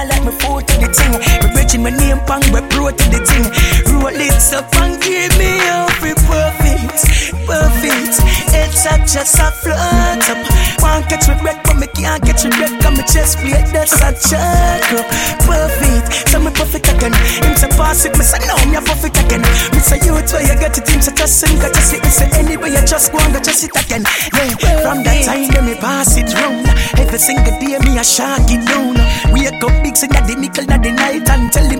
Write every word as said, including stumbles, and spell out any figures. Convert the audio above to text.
I like my foot to the thing. Me bridging my name pang, we pro to the thing. Roll it up and give me all free perfect, perfect. It's up just a float up. Can't catch me breath, but me can't catch me breath. Cause me chest plate, that's a jerk up. Perfect, so me perfect again. Him say pass it, me say no, me a perfect again. Me say you it's where you get it, him say just sing, got just sit. Me say anyway you just go and go just sit again. Yeah, from that time then me pass it round. Every single day me a shark it down. We a go big sing at the nickel at the night and tell